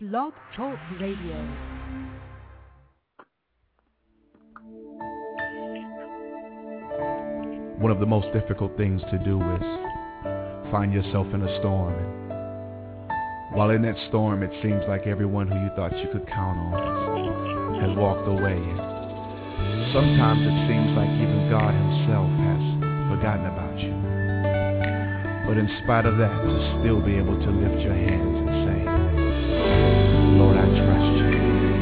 Blog Talk Radio. One of the most difficult things to do is find yourself in a storm. And while in that storm, it seems like everyone who you thought you could count on has walked away. And sometimes it seems like even God himself has forgotten about you. But in spite of that, to still be able to lift your hands and say, Lord, I trust you.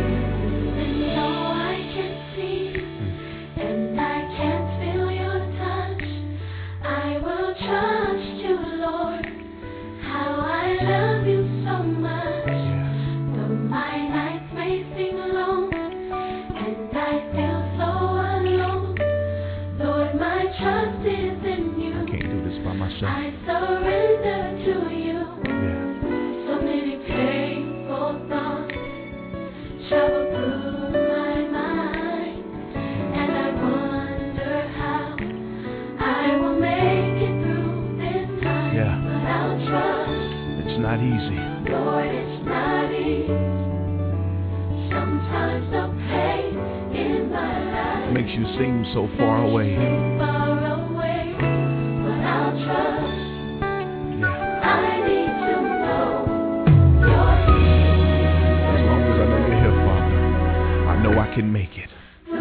I surrender to you. So many painful thoughts travel through my mind, and I wonder how I will make it through this time. But I'll trust. It's not easy. Lord, it's not easy. Sometimes the pain in my life makes you seem so far away. I can make it.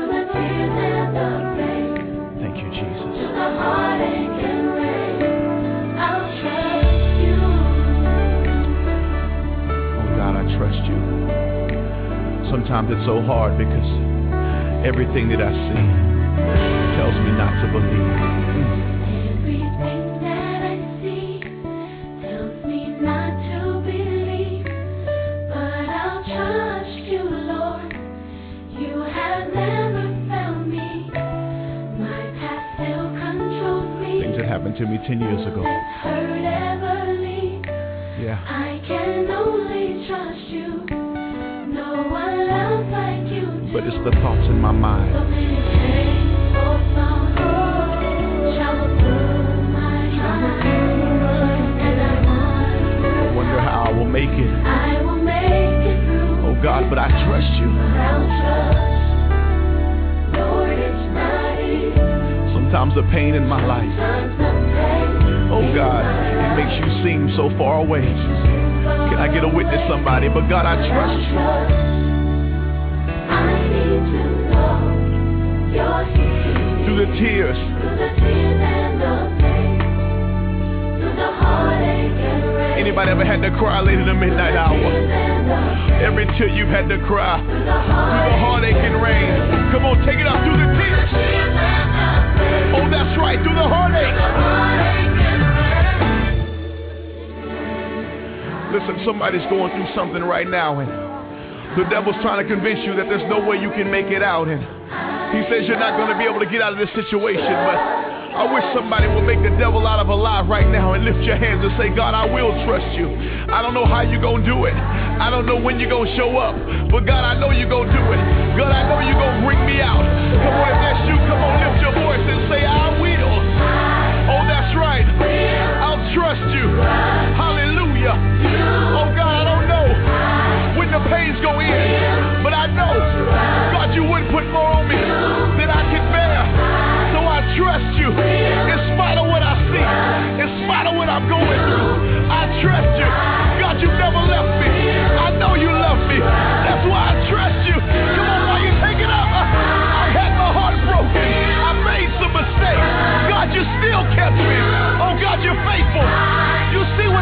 Thank you, Jesus. Oh God, I trust you. Sometimes it's so hard because everything that I see tells me not to believe. Happened to me 10 years ago. Yeah. I can only trust you. No one else like you. But it's the thoughts in my mind. So many painful thoughts travel through my mind, and I wonder how I will make it. I will make it through. Oh God, but I trust you. I'll trust. Lord, it's not easy. Sometimes the pain in my life, oh God, it makes you seem so far away. Can I get a witness, somebody? But God, I trust you. I need to know you're here. Through the tears, and the pain, through the heartache and rain. Anybody ever had to cry late in the midnight hour? Every tear you've had to cry, through the heartache and rain. Come on, take it up through the tears. Oh, that's right, through the heartache. Listen, somebody's going through something right now, and the devil's trying to convince you that there's no way you can make it out, and he says you're not going to be able to get out of this situation, but I wish somebody would make the devil out of a lie right now and lift your hands and say, God, I will trust you. I don't know how you're going to do it. I don't know when you're going to show up, but God, I know you're going to do it. God, I know you're going to bring me out. Come on, if that's you, come on, lift your voice and say, I will. Oh, that's right. I'll trust you. Hallelujah. Oh, God, I don't know when the pains go in, but I know, God, you wouldn't put more on me than I can bear. So I trust you in spite of what I see, in spite of what I'm going through. I trust you. God, you've never left me. I know you love me. That's why I trust you. Come on, while you take it up. I've had my heart broken. I made some mistakes. God, you still kept me. Oh, God, you're faithful. You see what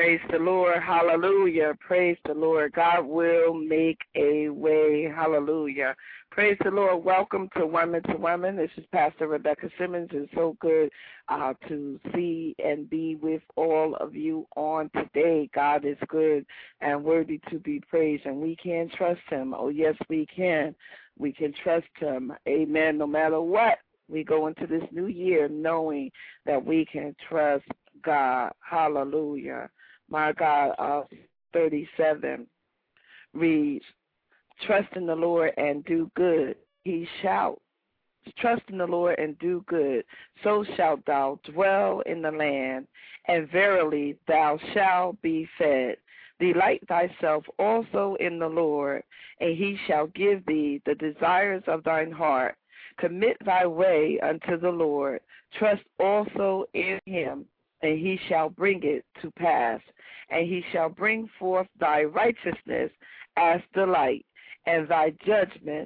Praise the Lord. Hallelujah. Praise the Lord. God will make a way. Hallelujah. Praise the Lord. Welcome to Woman to Woman. This is Pastor Rebecca Simmons. It's so good to see and be with all of you on today. God is good and worthy to be praised, and we can trust him. Oh, yes, we can. We can trust him. Amen. No matter what, we go into this new year knowing that we can trust God. Hallelujah. My God, 37 reads, trust in the Lord and do good. He shall trust in the Lord and do good. So shalt thou dwell in the land, and verily thou shalt be fed. Delight thyself also in the Lord, and he shall give thee the desires of thine heart. Commit thy way unto the Lord. Trust also in him, and he shall bring it to pass. And he shall bring forth thy righteousness as the light, and thy judgment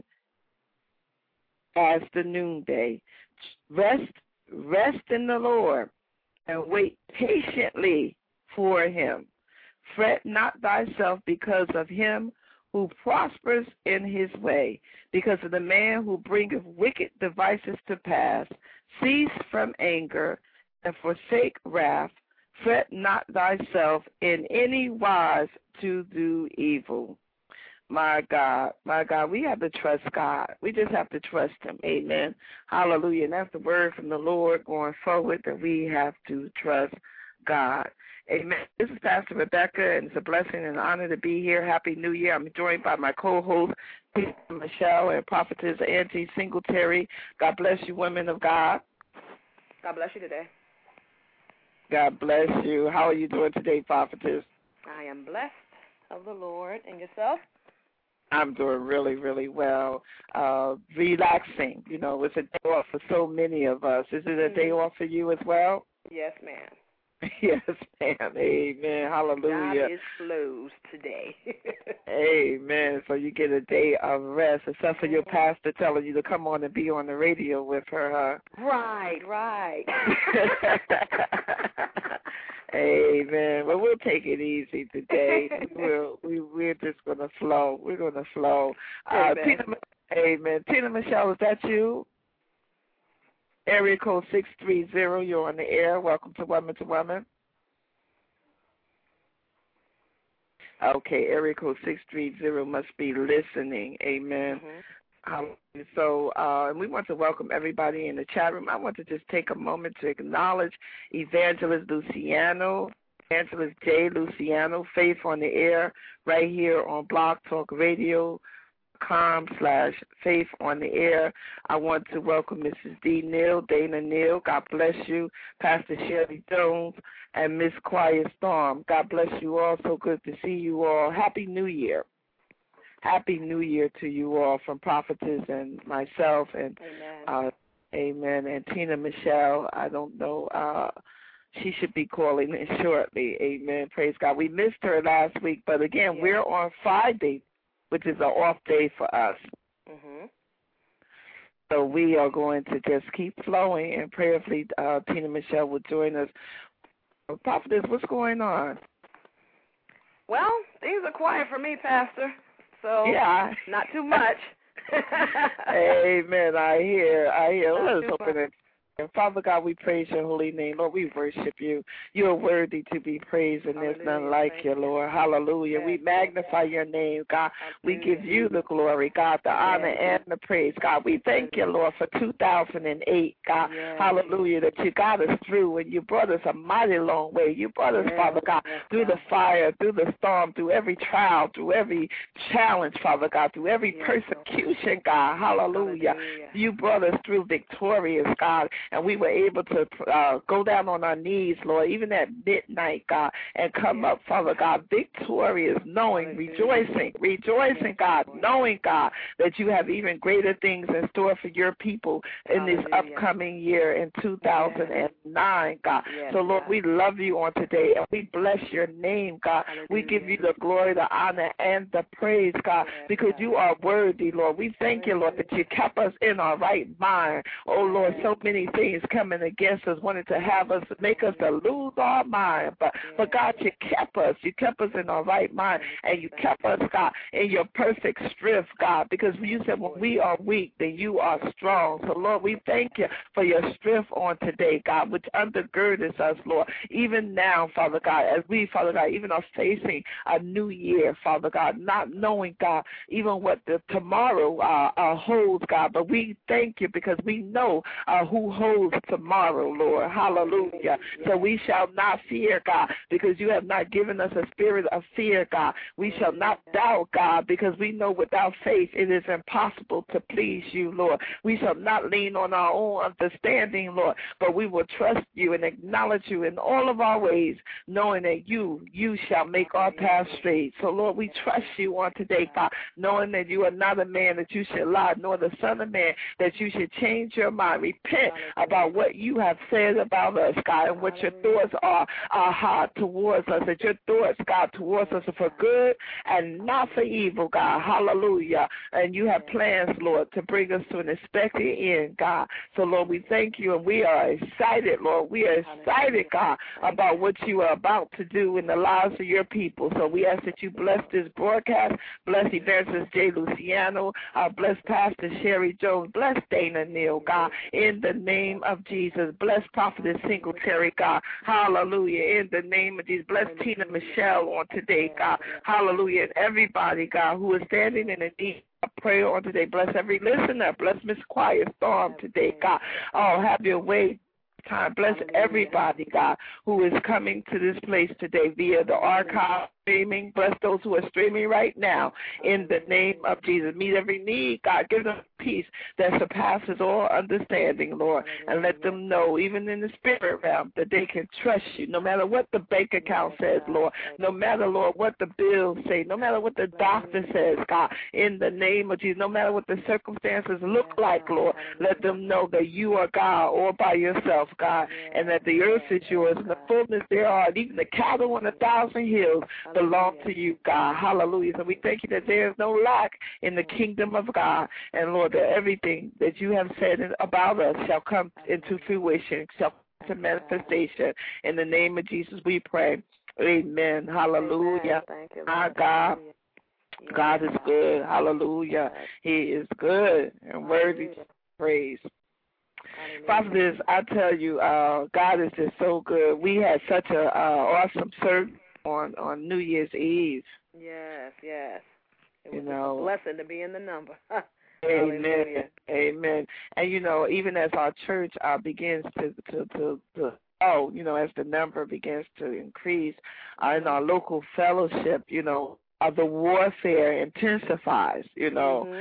as the noonday. Rest in the Lord, and wait patiently for him. Fret not thyself because of him who prospers in his way, because of the man who bringeth wicked devices to pass. Cease from anger, and forsake wrath. Fret not thyself in any wise to do evil. My God, we have to trust God. We just have to trust him. Amen. Hallelujah. And that's the word from the Lord going forward, that we have to trust God. Amen. This is Pastor Rebecca, and it's a blessing and an honor to be here. Happy New Year. I'm joined by my co-host, Tina Michelle, and Prophetess Angie Singletary. God bless you, women of God. God bless you today. God bless you. How are you doing today, Prophetess? I am blessed of the Lord. And yourself? I'm doing really, really well. Relaxing. You know, it's a day off for so many of us. Is it a day off for you as well? Yes, ma'am. Yes, ma'am. Amen. Hallelujah. God is closed today. Amen. So you get a day of rest, except for your pastor telling you to come on and be on the radio with her, huh? Right. Amen. Well, we'll take it easy today. We're just gonna flow. We're gonna flow. Amen. Tina Michelle, is that you? Area code 630. You're on the air. Welcome to Woman to Woman. Okay, area code 630 must be listening. Amen. So, and we want to welcome everybody in the chat room. I want to just take a moment to acknowledge Evangelist Luciano, Evangelist J. Luciano, Faith on the Air, right here on Blog Talk Radio.com/Faith on the Air. I want to welcome Mrs. D. Neal, Dana Neal. God bless you. Pastor Shirley Jones and Miss Quiet Storm. God bless you all. So good to see you all. Happy New Year. Happy New Year to you all from Prophetess and myself and Amen. And Tina Michelle. I don't know. She should be calling in shortly. Amen. Praise God. We missed her last week, but again, we're on Friday, which is an off day for us. So we are going to just keep flowing, and prayerfully Tina Michelle will join us. Prophetess, what's going on? Well, things are quiet for me, Pastor. So not too much. Amen. I hear. Let us open it. And Father God, we praise your holy name. Lord, we worship you. You are worthy to be praised, and there's none like you, Lord. Hallelujah. We magnify your name, God. We give you the glory, God, the honor and the praise, God. We thank you, Lord, for 2008, God. Hallelujah, that you got us through, and you brought us a mighty long way. You brought us, Father God, through the fire, through the storm, through every trial, through every challenge, Father God, through every persecution, God. Hallelujah. You brought us through victorious, God. And we were able to go down on our knees, Lord, even at midnight, God, and come up, Father God, victorious, knowing, rejoicing, God, knowing, God, that you have even greater things in store for your people in this upcoming year in 2009, God. So, Lord, we love you on today, and we bless your name, God. We give you the glory, the honor, and the praise, God, because you are worthy, Lord. We thank you, Lord, that you kept us in our right mind. Oh, Lord, so many things coming against us, wanting to have us, make us to lose our mind. But God, you kept us. You kept us in our right mind, and you kept us, God, in your perfect strength, God, because you said when we are weak, then you are strong. So, Lord, we thank you for your strength on today, God, which undergirds us, Lord, even now, Father God, as we, Father God, even are facing a new year, Father God, not knowing, God, even what the tomorrow holds, God, but we thank you because we know who holds tomorrow, Lord. Hallelujah. So we shall not fear, God, because you have not given us a spirit of fear, God. We shall not doubt, God, because we know without faith it is impossible to please you, Lord. We shall not lean on our own understanding, Lord, but we will trust you and acknowledge you in all of our ways, knowing that you shall make our path straight. So, Lord, we trust you on today, God, knowing that you are not a man that you should lie, nor the son of man that you should change your mind. Repent about what you have said about us, God, and what your thoughts are hard towards us, that your thoughts, God, towards us are for good and not for evil, God. Hallelujah. And you have plans, Lord, to bring us to an expected end, God. So, Lord, we thank you, and we are excited, Lord. We are excited, God, about what you are about to do in the lives of your people. So we ask that you bless this broadcast, bless Evangelist J. Luciano, bless Pastor Sherry Jones, bless Dana Neal, God, in the name of Jesus. Bless Prophetess Singletary, God. Hallelujah. In the name of Jesus. Bless Tina Michelle on today, God. Hallelujah. And everybody, God, who is standing in the need of prayer on today. Bless every listener. Bless Miss Quiet Storm today, God. Oh, have your way. Time. Bless everybody, God, who is coming to this place today via the archive streaming. Bless those who are streaming right now in the name of Jesus. Meet every need, God. Give them peace that surpasses all understanding, Lord, and let them know, even in the spirit realm, that they can trust you no matter what the bank account says, Lord, no matter, Lord, what the bills say, no matter what the doctor says, God, in the name of Jesus, no matter what the circumstances look like, Lord, let them know that you are God all by yourself, God, and that the earth is yours and the fullness thereof, and even the cattle on 1,000 hills belong to you, God. Hallelujah. So we thank you that there is no lack in the kingdom of God, and Lord, that everything that you have said about us shall come into fruition, shall come to manifestation. In the name of Jesus we pray. Amen. Hallelujah. Thank you, our God. God is good. Hallelujah. He is good and worthy to praise. Prophetess, I tell you, God is just so good. We had such a awesome service on New Year's Eve. Yes. It was a blessing to be in the number. Amen. Amen. And even as our church begins to as the number begins to increase in our local fellowship, the warfare intensifies, And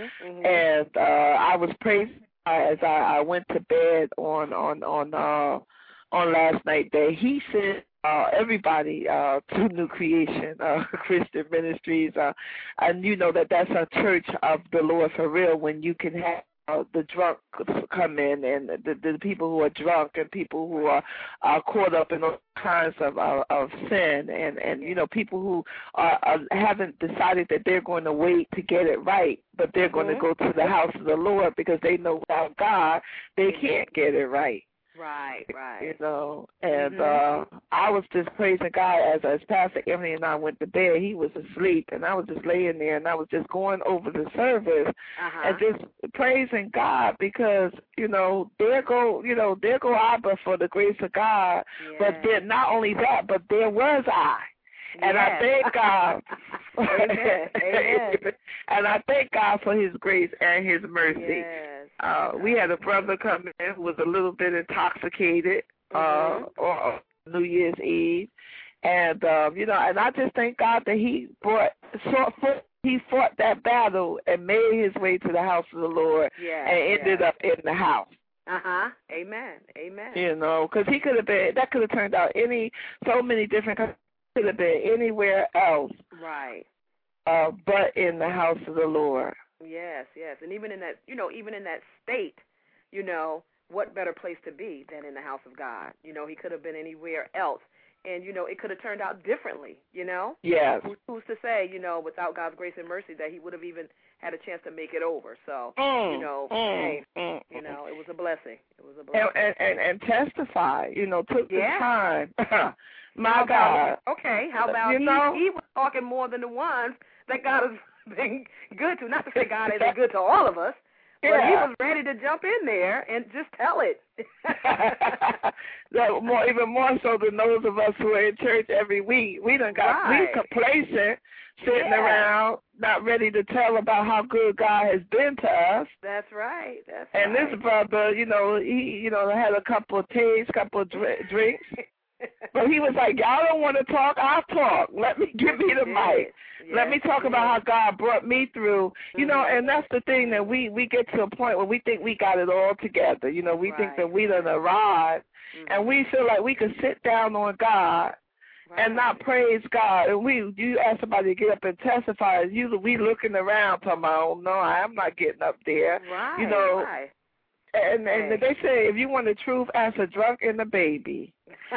I was praising as I went to bed on last night that he said everybody to New Creation Christian Ministries, and that's a church of the Lord for real. When you can have the drunk come in, and the people who are drunk, and people who are caught up in all kinds of sin, and people who haven't decided that they're going to wait to get it right, but they're going to go to the house of the Lord because they know without God they can't get it right. Right. And I was just praising God as Pastor Emily and I went to bed. He was asleep, and I was just laying there, and I was just going over the service and just praising God because there go Abba for the grace of God. Yes. But then not only that, but there was I. And I thank God. Amen. And I thank God for his grace and his mercy. Yes. We had a brother come in who was a little bit intoxicated on New Year's Eve. And, and I just thank God that he fought that battle and made his way to the house of the Lord and ended up in the house. Amen. Because he could have been, that could have turned out so many different, could have been anywhere else. Right. But in the house of the Lord. Yes. And even in that, even in that state, what better place to be than in the house of God? He could have been anywhere else and it could have turned out differently, Yes. Who's to say, without God's grace and mercy, that he would have even had a chance to make it over. So, it was a blessing. It was a blessing. And testify, took the time. My God. Okay, how about he was talking more than the ones that God has been good to. Not to say God isn't good to all of us, but he was ready to jump in there and just tell it. Even more so than those of us who are in church every week. We we complacent, sitting around, not ready to tell about how good God has been to us. That's right. And this brother, he had a couple of teas, couple of drinks. But he was like, y'all don't want to talk, I'll talk. Give me the mic. Let me talk about how God brought me through. And that's the thing, that we get to a point where we think we got it all together. We think that we done arrived, and we feel like we can sit down on God and not praise God. And you ask somebody to get up and testify, we looking around talking about, oh, no, I'm not getting up there. Right. And they say, if you want the truth, ask a drunk and a baby.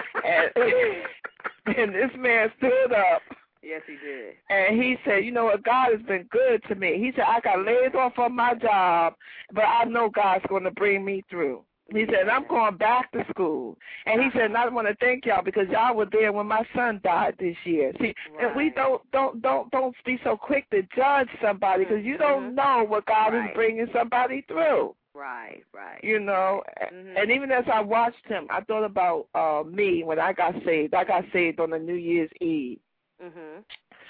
and this man stood up. Yes, he did. And he said, you know what, God has been good to me. He said, I got laid off on my job, but I know God's going to bring me through. He said, I'm going back to school. And he said, I want to thank y'all because y'all were there when my son died this year. See, and we don't be so quick to judge somebody because you don't know what God is bringing somebody through. Right. And even as I watched him, I thought about me when I got saved. I got saved on a New Year's Eve. In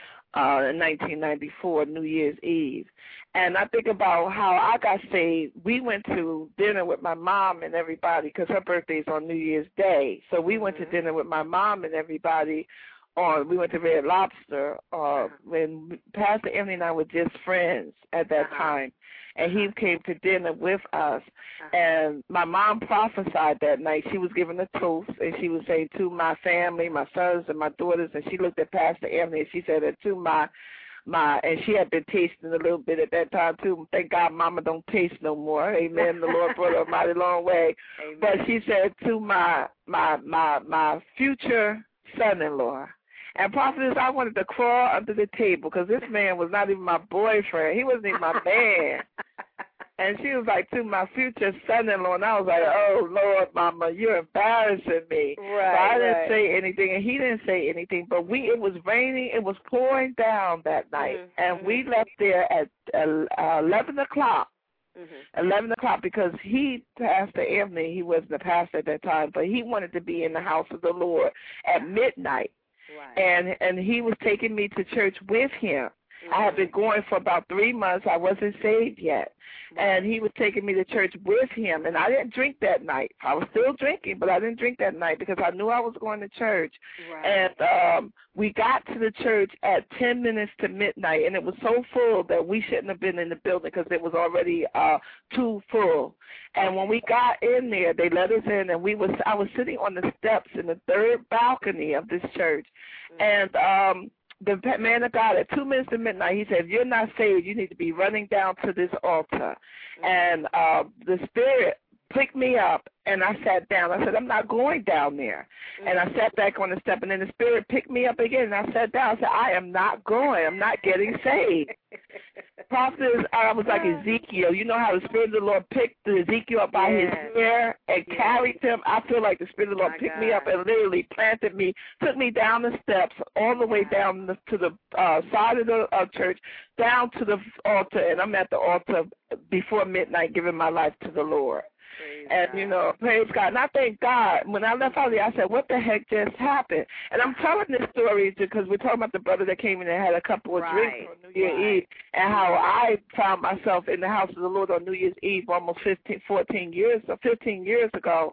1994, New Year's Eve. And I think about how I got saved. We went to dinner with my mom and everybody because her birthday's on New Year's Day. So we went to dinner with my mom and everybody. We went to Red Lobster when Pastor Emily and I were just friends at that time. And he came to dinner with us. And my mom prophesied that night. She was giving a toast, and she was saying to my family, my sons and my daughters, and she looked at Pastor Emily, and she said that to my and she had been tasting a little bit at that time, too. Thank God Mama don't taste no more. Amen. The Lord brought her a mighty long way. Amen. But she said to my future son-in-law, and prophetess, I wanted to crawl under the table because this man was not even my boyfriend. He wasn't even my man. And she was like, to my future son-in-law, and I was like, oh, Lord, Mama, you're embarrassing me. Right, so I didn't say anything, and he didn't say anything. But it was raining. It was pouring down that night. And we left there at 11 o'clock. 11 o'clock because Pastor Anthony, he wasn't a pastor at that time, but he wanted to be in the house of the Lord at midnight. Right. And he was taking me to church with him. I had been going for about 3 months. I wasn't saved yet. And he was taking me to church with him. And I didn't drink that night. I was still drinking, but I didn't drink that night because I knew I was going to church. Right. And we got to the church at 10 minutes to midnight, and it was so full that we shouldn't have been in the building because it was already too full. And when we got in there, they let us in, and I was sitting on the steps in the third balcony of this church. And the man of God, at 2 minutes to midnight, he said, if you're not saved, you need to be running down to this altar. And the Spirit picked me up, and I sat down. I said, I'm not going down there. And I sat back on the step, and then the Spirit picked me up again, and I sat down. I said, I am not going. I'm not getting saved. Prophet, I was like Ezekiel. You know how the Spirit of the Lord picked Ezekiel up by his hair and carried him? I feel like the Spirit of the Lord picked me up and literally planted me, took me down the steps, all the way down to the side of the church, down to the altar, and I'm at the altar before midnight giving my life to the Lord. Praise God. And I thank God. When I left out of there, I said, what the heck just happened? And I'm telling this story because we're talking about the brother that came in and had a couple of drinks on New Year's Eve, and how I found myself in the house of the Lord on New Year's Eve almost 15 years ago,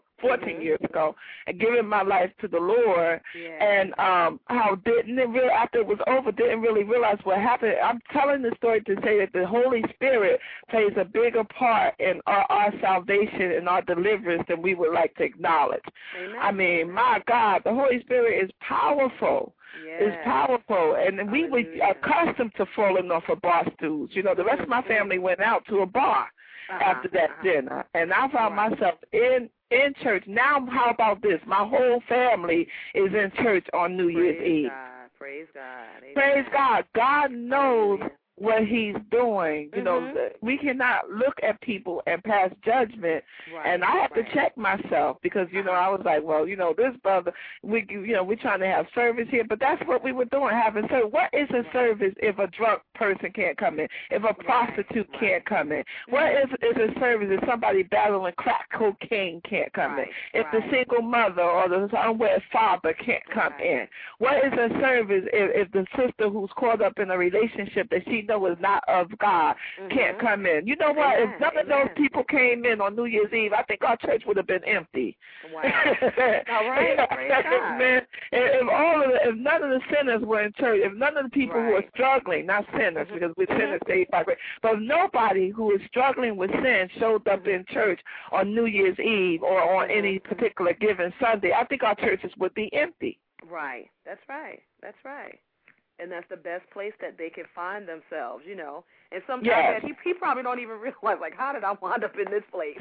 and giving my life to the Lord. And how after it was over, didn't really realize what happened. I'm telling this story to say that the Holy Spirit plays a bigger part in our salvation and our deliverance than we would like to acknowledge. Amen. I mean, my God, the Holy Spirit is powerful. It's powerful, and we were accustomed to falling off of bar stools. The rest of my family went out to a bar after that dinner, and I found myself in in church. Now, how about this? My whole family is in church on New Year's Eve. Praise God. Amen. Praise God. God knows what he's doing. You know, we cannot look at people and pass judgment. Right, and I have to check myself because, you know, I was like, well, you know, this brother, we're trying to have service here, but that's what we were doing, having service. What is a service if a drunk person can't come in, if a prostitute can't come in? What is a service if somebody battling crack cocaine can't come in, if the single mother or the unwed father can't come in? What is a service if the sister who's caught up in a relationship that she know is not of God can't come in? You know what? If none of those people came in on New Year's Eve, I think our church would have been empty. Wow. All right. Man, if none of the sinners were in church, if none of the people who are struggling, not sinners because we're sinners saved by grace, but if nobody who is struggling with sin showed up in church on New Year's Eve or on any particular given Sunday, I think our churches would be empty. Right. That's right. That's right. And that's the best place that they can find themselves, you know. And sometimes he probably don't even realize, like, how did I wind up in this place?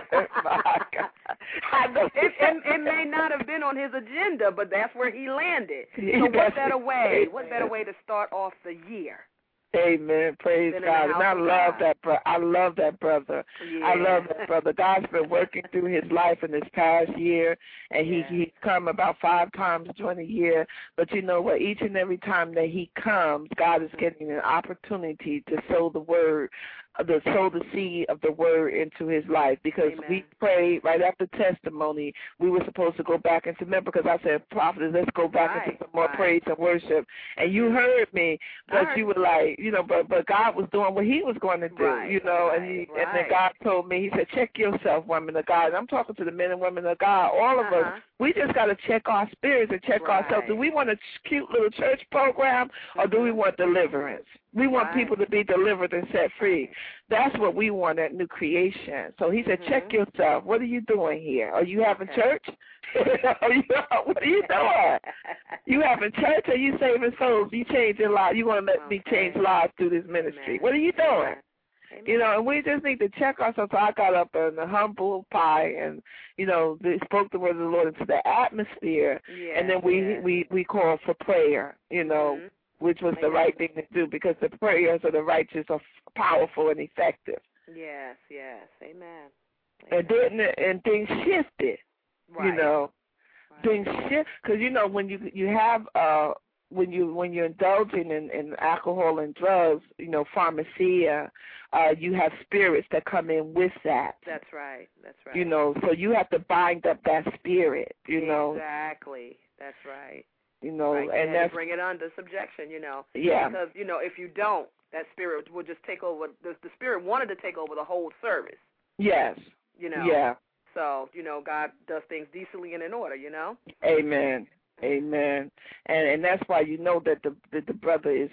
It may not have been on his agenda, but that's where he landed. So what better way? What better way to start off the year? Amen. Praise God. And I love that brother. I love that brother. Yeah. I love that brother. God's been working through his life in this past year, and he's come about 5 times during the year. But you know what? Each and every time that he comes, God is getting an opportunity to sow the word, sow the seed of the word into his life, because we prayed right after testimony. We were supposed to go back into, remember, because I said, prophetess, let's go back into some more praise and worship. And you heard me, but you were like, you know, but God was doing what he was going to do, you know, and then God told me, he said, check yourself, woman of God. And I'm talking to the men and women of God, all of us. We just got to check our spirits and check ourselves. Do we want a cute little church program, or do we want deliverance? We want people to be delivered and set free. That's what we want at New Creation. So he said, check yourself. What are you doing here? Are you having church? What are you doing? You having church, or you saving souls? You changing lives? You want to let me change lives through this ministry? What are you doing? You know, and we just need to check ourselves. So I got up in a humble pie and, you know, they spoke the word of the Lord into the atmosphere, and then we called for prayer, you know, which was the right thing to do, because the prayers of the righteous are powerful and effective. Yes, yes, amen. And things shifted, you know, things shift, because you know when you have when you're indulging in alcohol and drugs, you know, pharmacia, you have spirits that come in with that. That's right. That's right. You know, so you have to bind up that spirit. You know. Exactly. That's right. You know, and that's bring it under subjection. You know. Yeah. Because you know, if you don't, that spirit will just take over. The spirit wanted to take over the whole service. Yes. You know. Yeah. So you know, God does things decently and in order. You know. Amen. Amen. And that's why you know that the brother is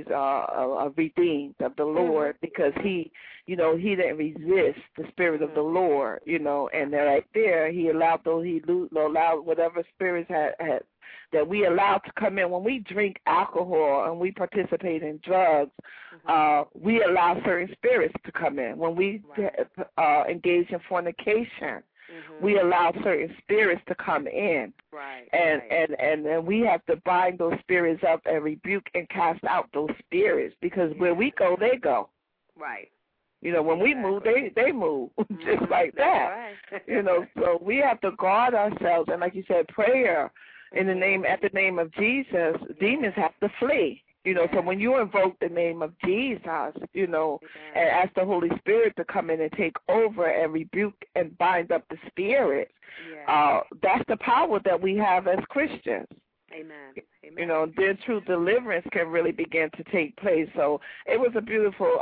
redeemed of the Lord, because he, you know, he didn't resist the spirit of the Lord, you know, and right there he allowed whatever spirits had that we allowed to come in. When we drink alcohol and we participate in drugs, we allow certain spirits to come in. When we engage in fornication, we allow certain spirits to come in. Right. And we have to bind those spirits up and rebuke and cast out those spirits, because where we go, they go. Right. You know, when we move, they move, just like that. Right. You know, so we have to guard ourselves, and like you said, prayer at the name of Jesus, demons have to flee. You know, so when you invoke the name of Jesus, you know, and ask the Holy Spirit to come in and take over and rebuke and bind up the spirit, that's the power that we have as Christians. Amen. Amen. You know, then true deliverance can really begin to take place. So it was a beautiful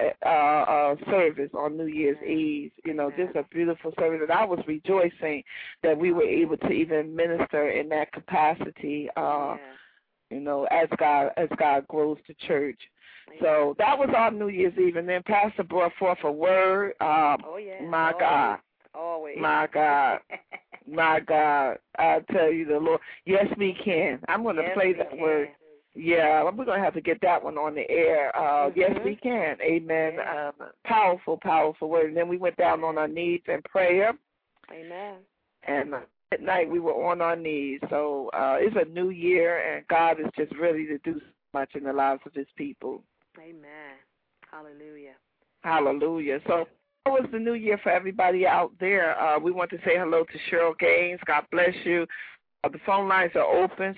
service on New Year's Eve. You know, just a beautiful service. And I was rejoicing that we were able to even minister in that capacity. You know, as God grows the church. So that was on New Year's Eve, and then Pastor brought forth a word. My God. Always. My God. My God. I tell you, the Lord. Yes, we can. I'm going to play that word. Yeah, we're going to have to get that one on the air. Yes, we can. Amen. Powerful, powerful word. And then we went down on our knees in prayer. Amen. And at night we were on our knees. So it's a new year, and God is just ready to do so much in the lives of his people. Amen. Hallelujah. Hallelujah. So how was the new year for everybody out there? We want to say hello to Cheryl Gaines. God bless you. The phone lines are open,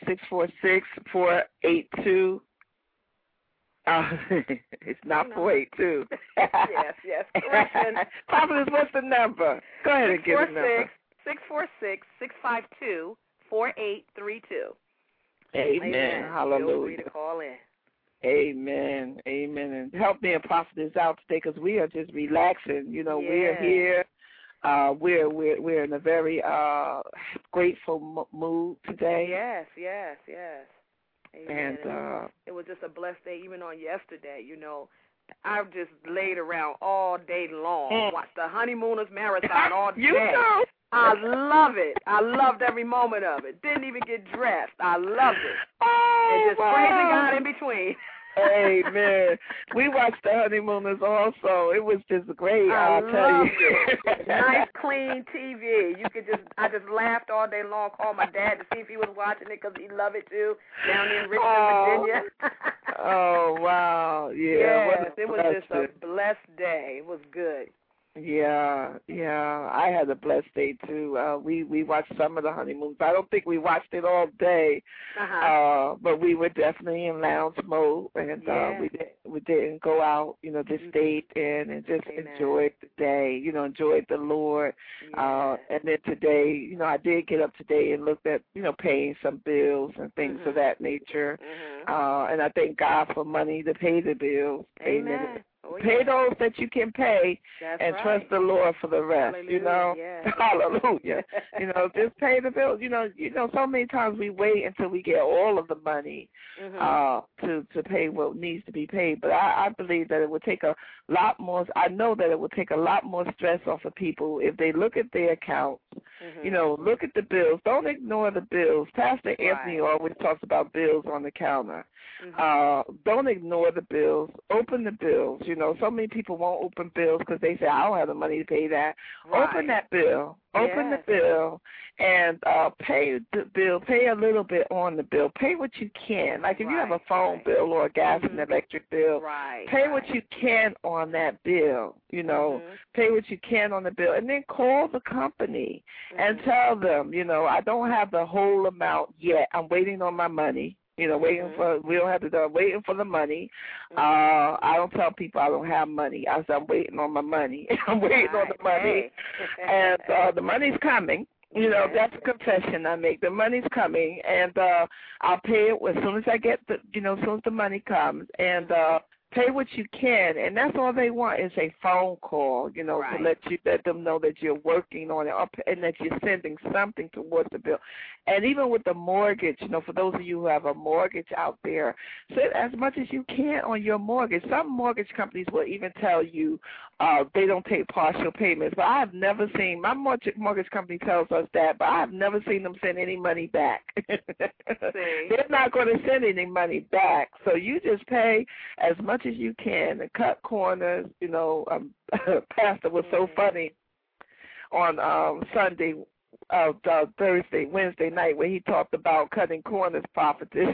646-482. It's not 482. Yes, correction. Prophetess, what's the number? Go ahead and give the number. 646-652-4832. Amen. Hallelujah. Feel free to call in. Amen. Amen. And help me and Prophetess out today, because we are just relaxing. You know, yes. we're here. We're in a very grateful mood today. Yes. Amen. And it was just a blessed day. Even on yesterday, you know, I've just laid around all day long, watched the Honeymooners Marathon all day. You know. I love it. I loved every moment of it. Didn't even get dressed. I loved it. And just praising God in between. Amen. We watched the Honeymooners also. It was just great. I'll tell you. Nice, clean TV. I just laughed all day long. Called my dad to see if he was watching it because he loved it too. Down in Richmond, Virginia. Oh wow! Yeah. Yes, it was just a blessed day. It was good. Yeah. I had a blessed day too. We watched some of the Honeymoons. I don't think we watched it all day, but we were definitely in lounge mode, and we didn't go out. You know, just stayed in and just enjoyed the day. You know, enjoyed the Lord. And then today, you know, I did get up today and looked at, you know, paying some bills and things of that nature. And I thank God for money to pay the bills. Amen. Pay those that you can pay. That's and right. Trust the Lord for the rest. Hallelujah, you know, hallelujah. You know, just pay the bills. You know, so many times we wait until we get all of the money to pay what needs to be paid. But I believe that it would take a lot more. I know that it would take a lot more stress off of people if they look at their accounts. You know, look at the bills. Don't ignore the bills. Pastor Anthony always talks about bills on the counter. Don't ignore the bills. Open the bills. You know, so many people won't open bills because they say, I don't have the money to pay that. Right. Open that bill. Open the bill and pay the bill. Pay a little bit on the bill. Pay what you can. Like if you have a phone bill or a gas and electric bill, pay what you can on that bill. You know, pay what you can on the bill. And then call the company and tell them, you know, I don't have the whole amount yet. I'm waiting on my money. You know, waiting for the money. I don't tell people I don't have money. I say I'm waiting on my money. I'm waiting on the money. And the money's coming. You know, that's a confession I make. The money's coming, and I'll pay it as soon as I get as soon as the money comes. And pay what you can, and that's all they want is a phone call, you know, to let them know that you're working on it and that you're sending something towards the bill. And even with the mortgage, you know, for those of you who have a mortgage out there, send as much as you can on your mortgage. Some mortgage companies will even tell you they don't take partial payments, but I have never seen, my mortgage company tells us that, but I have never seen them send any money back. They're not going to send any money back, so you just pay as much as you can and cut corners. You know, Pastor was so funny on Sunday, Thursday, Wednesday night when he talked about cutting corners, prophetess.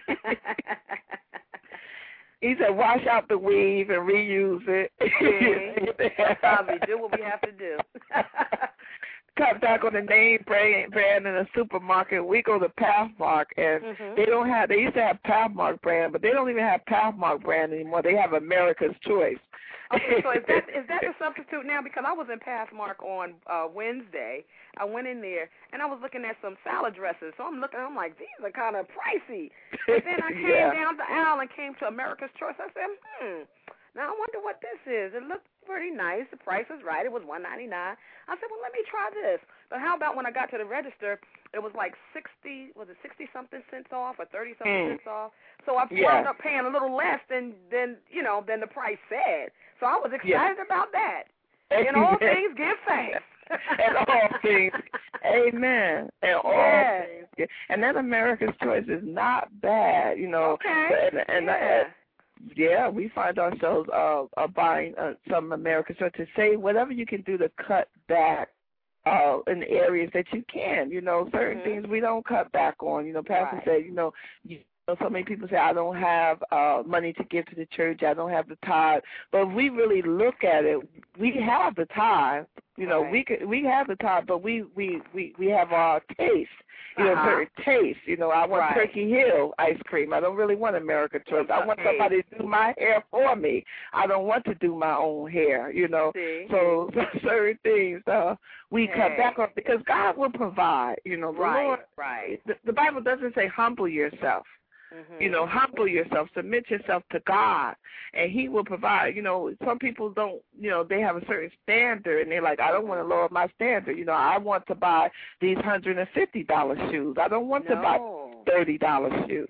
He said, wash out the weave and reuse it. That's how we do what we have to do. Cut back on the name brand in a supermarket. We go to Pathmark, and they don't have. They used to have Pathmark brand, but they don't even have Pathmark brand anymore. They have America's Choice. Okay, so is that the substitute now? Because I was in Pathmark on Wednesday. I went in there, and I was looking at some salad dressings. So I'm like, these are kind of pricey. But then I came down the aisle and came to America's Choice. I said, now I wonder what this is. It looked pretty nice. The price was right. It was $1.99. I said, well, let me try this. But how about when I got to the register, it was like 60-something cents off or 30-something cents off? So I wound up paying a little less than the price said. So I was excited about that. In all things, give thanks. And all things, amen. And all things, and that America's Choice is not bad, you know. Okay. We find ourselves buying some America's Choice to say whatever you can do to cut back in the areas that you can. Certain things we don't cut back on. Pastor said, so many people say, I don't have money to give to the church. I don't have the tithe. But if we really look at it, we have the tithe. We have the tithe, but we have our taste. Certain taste. I want Turkey Hill ice cream. I don't really want American Truck. I want somebody to do my hair for me. I don't want to do my own hair. So certain things we cut back on because God will provide. The Lord. Right. The Bible doesn't say humble yourself. Humble yourself, submit yourself to God, and He will provide. Some people don't, they have a certain standard, and they're like, I don't want to lower my standard. I want to buy these $150 shoes. I don't want to buy $30 shoes.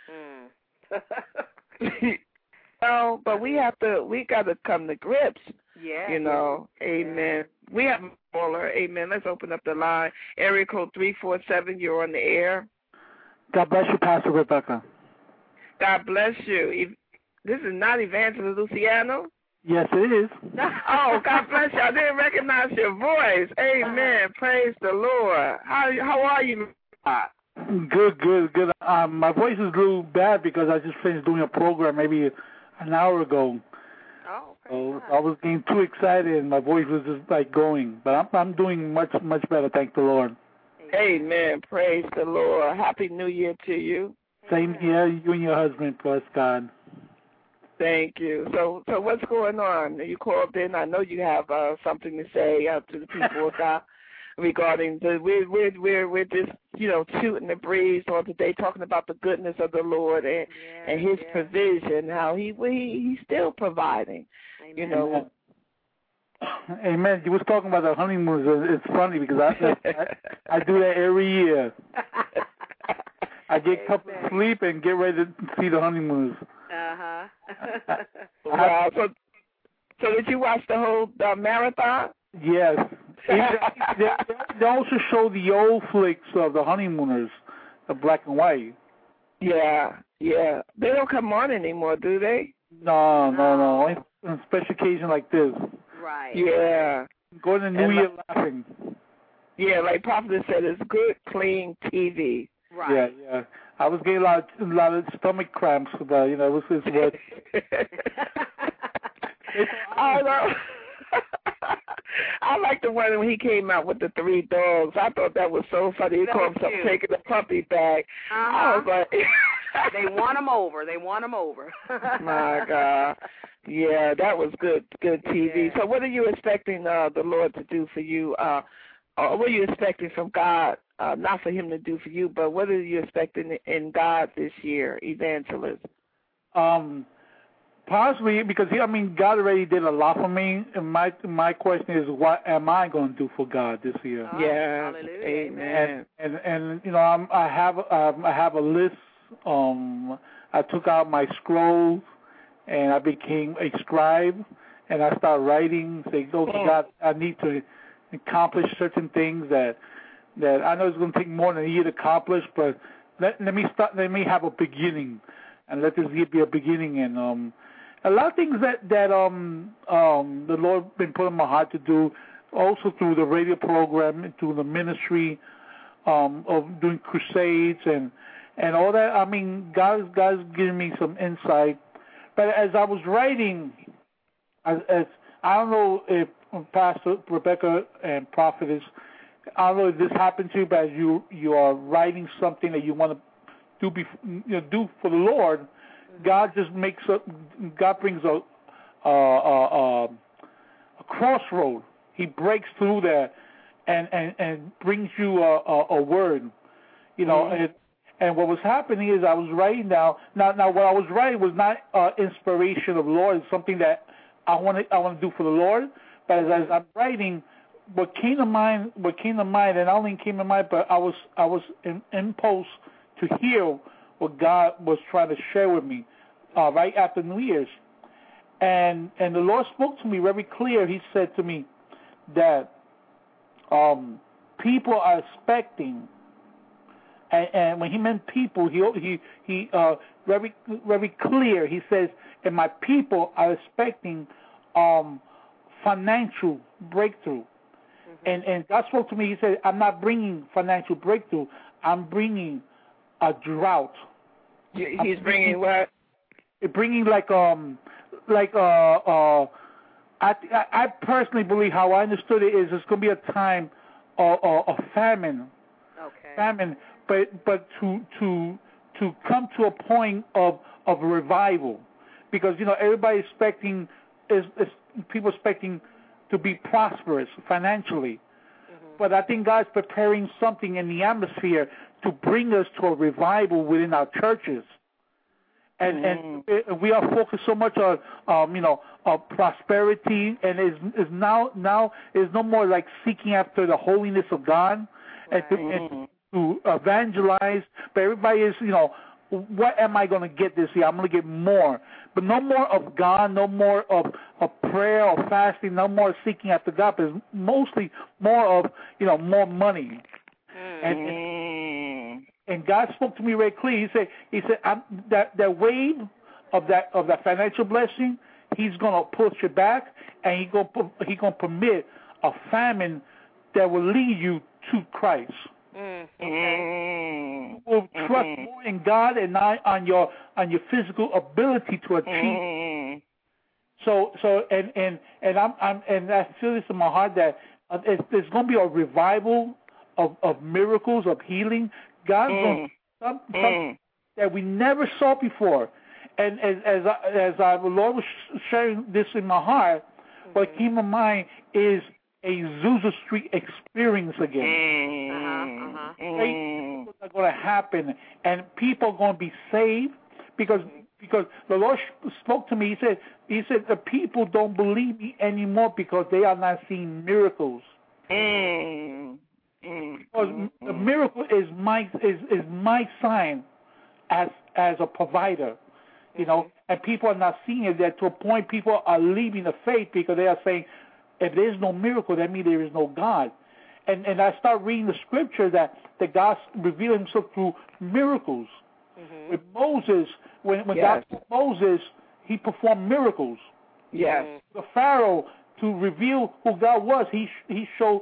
But we got to come to grips. Yeah. Amen. We have a caller. Amen. Let's open up the line. Area code 347. You're on the air. God bless you, Pastor Rebecca. God bless you. This is not Evangelist Luciano? Yes, it is. Oh, God bless you. I didn't recognize your voice. Amen. Praise the Lord. How are you? Good. My voice is a little bad because I just finished doing a program maybe an hour ago. Oh, so I was getting too excited and my voice was just like going. But I'm doing much better, thank the Lord. Amen. Praise the Lord. Happy New Year to you. Same here, you and your husband, bless God. Thank you. So what's going on? You called in. I know you have something to say to the people of God regarding we're just shooting the breeze on today, talking about the goodness of the Lord and His provision, how He's still providing. Amen. Amen. You was talking about the honeymoons. It's funny because I do that every year. I get a couple of sleep and get ready to see the honeymoons. Wow. So did you watch the whole marathon? Yes. They also show the old flicks of the honeymooners, the black and white. Yeah. They don't come on anymore, do they? No. Only on special occasion like this. Right. Yeah. Going to New Year laughing. Yeah, like Prophet said, it's good, clean TV. Right. Yeah. I was getting a lot of stomach cramps, but it was just what. I know. I like the one when he came out with the 3 dogs. I thought that was so funny. He called himself taking the puppy back. I was like, they want him over. My God. Yeah, that was good TV. Yeah. So what are you expecting the Lord to do for you? Or what are you expecting from God? Not for Him to do for you, but what are you expecting in God this year, Evangelist? Possibly because God already did a lot for me. And my question is, what am I going to do for God this year? Yeah, hallelujah. Amen. And I have a list. I took out my scrolls and I became a scribe, and I started writing, saying, God, I need to accomplish certain things that I know it's going to take more than a year to accomplish, but let me have a beginning, and let this be a beginning. And a lot of things that the Lord been putting in my heart to do, also through the radio program, through the ministry of doing crusades and all that. God's giving me some insight. But as I was writing, as I don't know if Pastor Rebecca and Prophetess, I don't know if this happened to you, but as you are writing something that you want to do for the Lord, God just God brings a crossroad. He breaks through there and brings you a word, And what was happening is I was writing now what I was writing was not inspiration of the Lord. It's something that I want to do for the Lord. But as I'm writing, what came to mind, and not only came to mind, but I was impulsed to hear what God was trying to share with me right after New Year's. And the Lord spoke to me very clear. He said to me that people are expecting. And when he meant people, he very very clear. He says, and my people are expecting financial breakthrough. And God spoke to me. He said, I'm not bringing financial breakthrough. I'm bringing a drought. He's bringing what? Bringing I personally believe how I understood it is it's going to be a time of famine. Okay. Famine, but to come to a point of revival, because everybody expecting is people expecting to be prosperous financially, but I think God's preparing something in the atmosphere to bring us to a revival within our churches. And we are focused so much on prosperity, and is now is no more like seeking after the holiness of God and to evangelize. But everybody is what am I going to get this year? I'm going to get more, but no more of God, no more of prayer or fasting, no more seeking after God. But it's mostly more of more money. And God spoke to me very clear. He said, that wave of that financial blessing, He's gonna push it back, and He's gonna permit a famine that will lead you to Christ. You will trust more in God and not on your physical ability to achieve. So and I feel this in my heart that there's gonna be a revival of miracles, of healing. God's going to something that we never saw before. And as the Lord was sharing this in my heart, what came to mind is a Azusa Street experience again. Things are going to happen, and people are going to be saved because the Lord spoke to me. He said the people don't believe me anymore because they are not seeing miracles. Because the miracle is my sign as a provider, and people are not seeing it. That to a point, people are leaving the faith because they are saying, if there is no miracle, that means there is no God. And I start reading the scripture that God revealed Himself through miracles. With Moses, when God told Moses, He performed miracles. Yes. The Pharaoh, to reveal who God was, he showed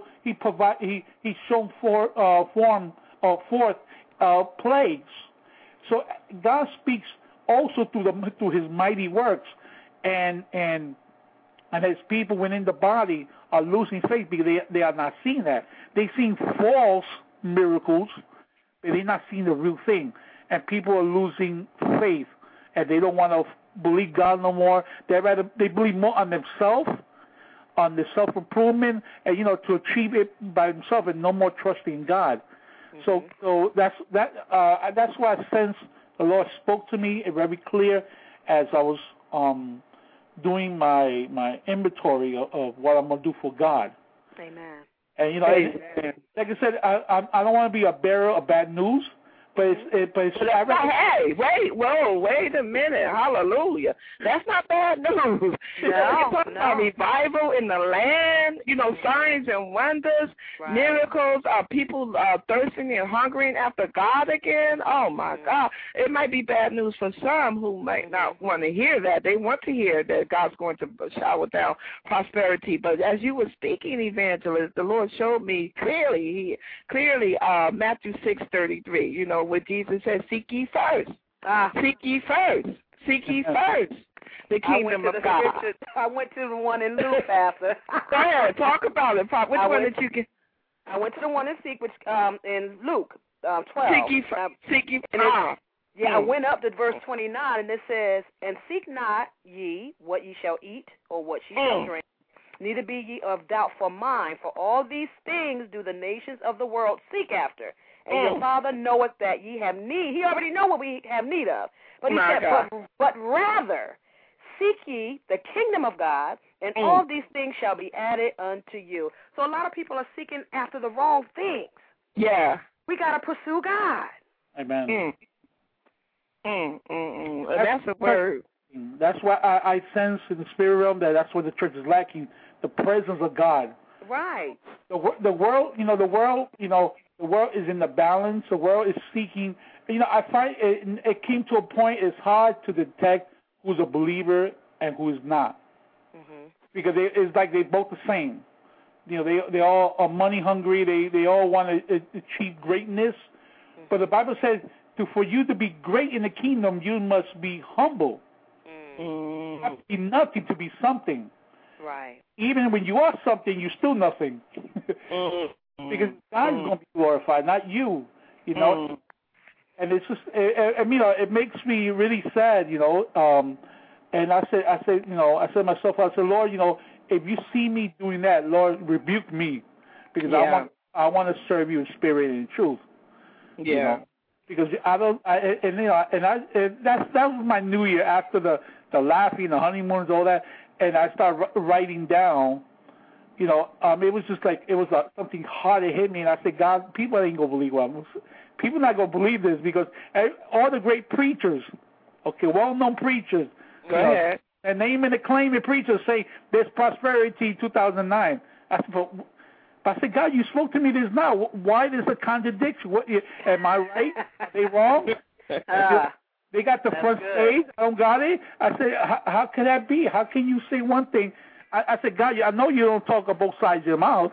forth plagues. So God speaks also through His mighty works, and His people within the body are losing faith because they are not seeing that. They seeing false miracles, but they're not seeing the real thing, and people are losing faith, and they don't want to believe God no more. They believe more on themselves, on the self-improvement, and to achieve it by themselves, and no more trusting in God. So that's why I sense the Lord spoke to me very clear as I was doing my inventory of what I'm gonna do for God. Amen. And like I said, I don't want to be a bearer of bad news. But hey, wait a minute. Hallelujah. That's not bad news. You're talking about revival in the land, signs and wonders, miracles, people thirsting and hungering after God again. Oh, my God. It might be bad news for some who might not want to hear that. They want to hear that God's going to shower down prosperity. But as you were speaking, Evangelist, the Lord showed me clearly, Matthew 6:33, where Jesus said, seek ye first. Seek ye first. Seek ye first the kingdom of God. I went to the one in Luke, Pastor. Go ahead. Talk about it. Which one did you get? I went to the one in in Luke 12. Seek ye first. I went up to verse 29, and it says, and seek not ye what ye shall eat or what ye shall drink, neither be ye of doubtful mind, for all these things do the nations of the world seek after. And your Father knoweth that ye have need. He already know what we have need of. But He said, but rather seek ye the kingdom of God, and all these things shall be added unto you. So a lot of people are seeking after the wrong things. Yeah. We got to pursue God. Amen. That's a word. That's why I sense in the spirit realm that's what the church is lacking, the presence of God. Right. The world is in the balance. The world is seeking. I find it came to a point it's hard to detect who's a believer and who is not, because it's like they're both the same. they all are money hungry. They all want to achieve greatness. But the Bible says, for you to be great in the kingdom, you must be humble. You have to be nothing to be something. Right. Even when you are something, you're still nothing. Because God is going to be glorified, not you. And it's just, it makes me really sad. And I said, to myself, Lord, if you see me doing that, Lord, rebuke me, because I want to serve you in spirit and in truth. Yeah. Because that was my New Year after the laughing, the honeymoons, all that, and I started writing down. It was just like something hard that hit me, and I said, God, people ain't gonna believe people not gonna believe this, because all the great preachers, well-known preachers, go ahead, and name and acclaimed preachers say there's prosperity in 2009. I said, God, you spoke to me this now. Why there's a contradiction? Am I right? Are they wrong? They got the front stage. I don't got it. I said, how can that be? How can you say one thing? I said, God, I know you don't talk on both sides of your mouth,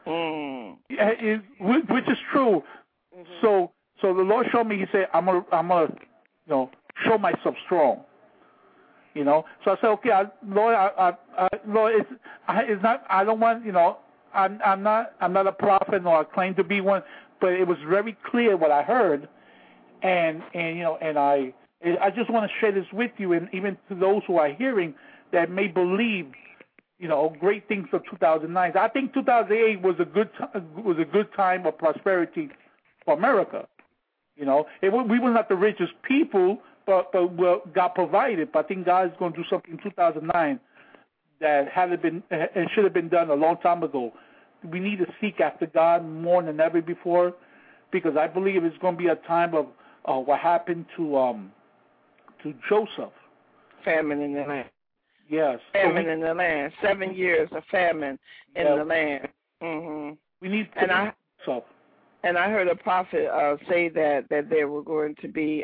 which is true. So the Lord showed me. He said, I'm gonna show myself strong. So I said, okay, Lord, Lord, it's not. I don't want. I'm not a prophet nor I claim to be one, but it was very clear what I heard, and I just want to share this with you, and even to those who are hearing that may believe, great things for 2009. I think 2008 was a good time of prosperity for America. We were not the richest people, but God provided. But I think God is going to do something in 2009 that hadn't been and should have been done a long time ago. We need to seek after God more than ever before, because I believe it's going to be a time of what happened to Joseph. Famine in the land. Yes. Famine in the land. 7 years of famine in the land. We need to And I heard a prophet say that there were going to be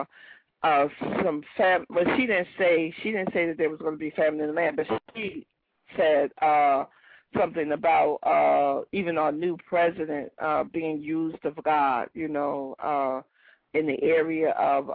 some famine. Well, she didn't say that there was going to be famine in the land, but she said something about even our new president being used of God, in the area of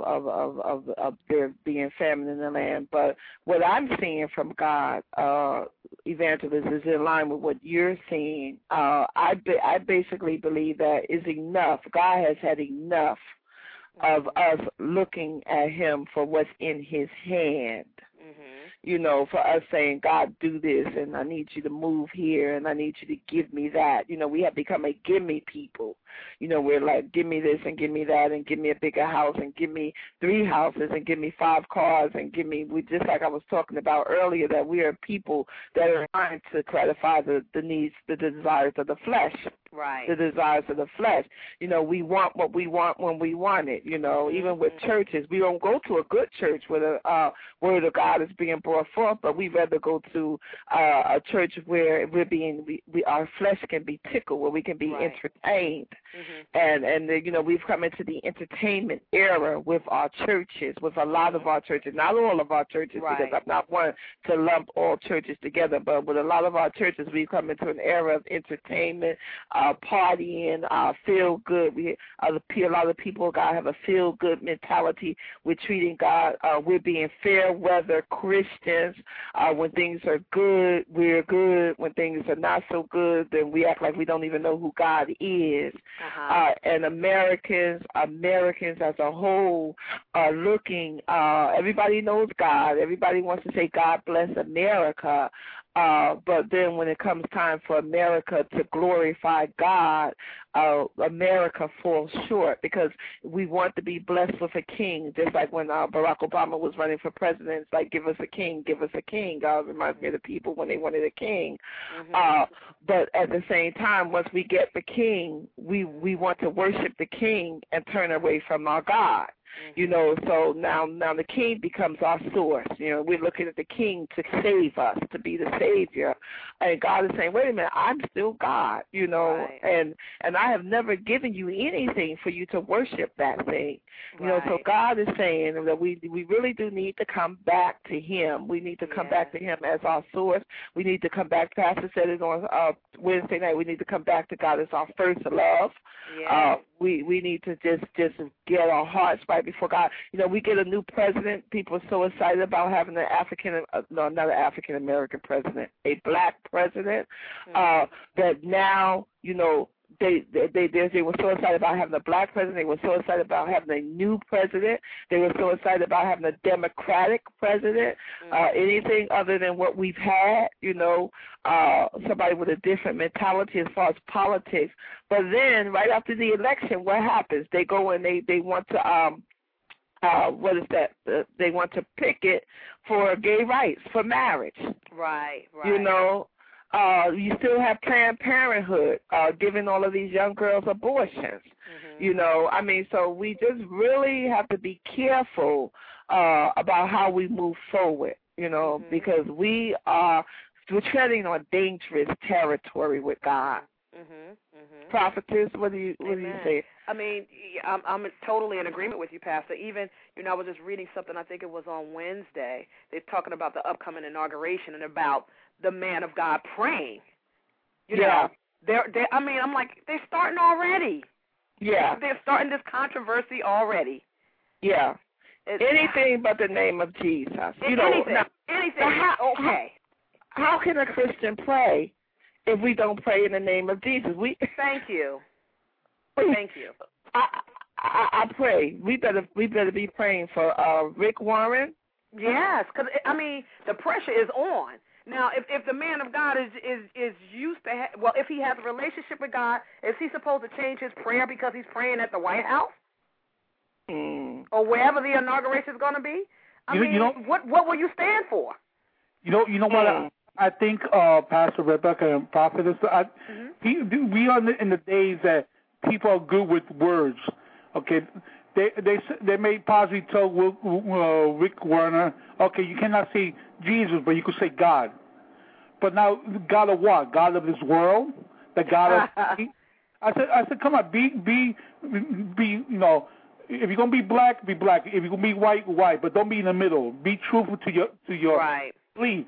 there being famine in the land. But what I'm seeing from God, Evangelist, is in line with what you're seeing. I basically believe that is enough. God has had enough of us looking at him for what's in his hand. For us saying, God, do this, and I need you to move here, and I need you to give me that. We have become a give-me people. We're like, give me this and give me that and give me a bigger house and give me 3 houses and give me 5 cars and just like I was talking about earlier, that we are people that are trying to gratify the needs, the desires of the flesh. Right. The desires of the flesh. We want what we want when we want it. Even with churches, we don't go to a good church where the word of God is being brought forth, but we rather go to a church where our flesh can be tickled, where we can be entertained. And we've come into the entertainment era with our churches, with a lot of our churches, not all of our churches, because I'm not one to lump all churches together, but with a lot of our churches, we've come into an era of entertainment, partying, feel good. A lot of people, God, have a feel good mentality. We're treating God. We're being fair weather Christians. When things are good, we're good. When things are not so good, then we act like we don't even know who God is. And Americans as a whole are looking. Everybody knows God. Everybody wants to say, God bless America. But then when it comes time for America to glorify God, America falls short, because we want to be blessed with a king, just like when Barack Obama was running for president. It's like, give us a king, give us a king. God reminds me of the people when they wanted a king. But at the same time, once we get the king, we want to worship the king and turn away from our God. You know, so now the king becomes our source. You know, we're looking at the king to save us, to be the savior. And God is saying, wait a minute, I'm still God, you know, and I have never given you anything for you to worship that thing. You know, so God is saying that we really do need to come back to him. We need to come back to him as our source. We need to come back. Pastor said it on Wednesday night. We need to come back to God as our first love. We need to just get our hearts right before God. You know, we get a new president. People are so excited about having an not an African American president, a black president. That now, you know, they were so excited about having a black president. They were so excited about having a new president. They were so excited about having a Democratic president. Anything other than what we've had, you know, somebody with a different mentality as far as politics. But then right after the election, what happens? They go and they want to what is that? They want to picket for gay rights, for marriage. Right. You know. You still have Planned Parenthood giving all of these young girls abortions. You know, I mean, so we just really have to be careful about how we move forward, you know, because we're treading on dangerous territory with God. Prophetess, what do you say? I mean, I'm totally in agreement with you, Pastor. Even, you know, I was just reading something, I think it was on Wednesday. They're talking about the upcoming inauguration and about the man of God praying. You know, I mean, I'm like, they're starting already. Yeah. They're starting this controversy already. Yeah. Anything but the name of Jesus. You know, anything. How can a Christian pray if we don't pray in the name of Jesus? Thank you. Thank you. I pray. We better be praying for Rick Warren. Yes, because I mean the pressure is on. Now, if the man of God is used to if he has a relationship with God, is he supposed to change his prayer because he's praying at the White House or wherever the inauguration is going to be? I mean, what will you stand for? You know what? I think Pastor Rebecca and Prophetess, we are in the days that people are good with words. Okay, they made positive tell Rick Warner, okay, you cannot say Jesus, but you could say God. But now, God of what? God of this world? The God of I said, come on, be. You know, if you're gonna be black, be black. If you're gonna be white, white. But don't be in the middle. Be truthful to your belief.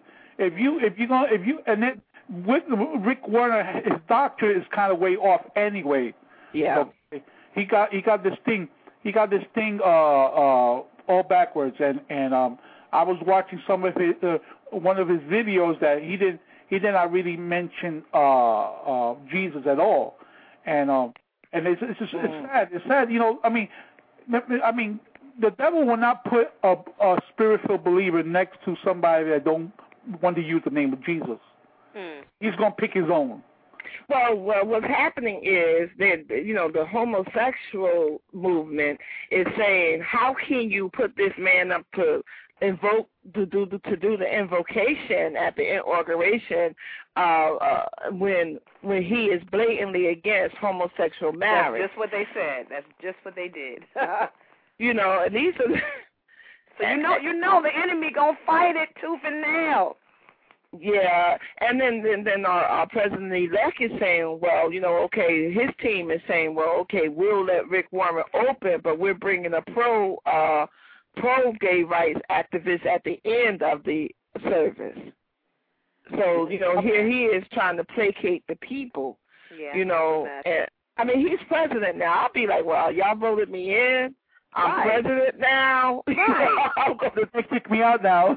And then with Rick Warner, his doctrine is kind of way off anyway. Yeah. So he got this thing. He got this thing all backwards, and I was watching some of his one of his videos that he did not really mention Jesus at all, and it's sad. It's sad, you know. I mean, the devil will not put a spiritual believer next to somebody that don't want to use the name of Jesus. He's gonna pick his own. Well, what's happening is that, you know, the homosexual movement is saying, how can you put this man up to do the invocation at the inauguration when he is blatantly against homosexual marriage? That's just what they said. That's just what they did. You know, and these are. So you know the enemy gonna fight it tooth and nail. Yeah, and then our president-elect is saying, well, you know, okay, his team is saying, well, okay, we'll let Rick Warren open, but we're bringing a pro-gay rights activist at the end of the service. So, you know, here he is trying to placate the people, you know. And, I mean, he's president now. I'll be like, well, y'all voted me in. I'm president now. I'm going to kick me out now.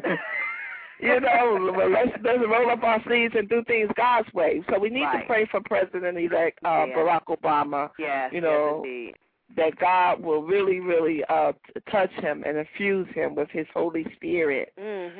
You know, let's roll up our sleeves and do things God's way. So we need to pray for President-elect Barack Obama. Yes, you know, that God will really, really touch him and infuse him with His Holy Spirit,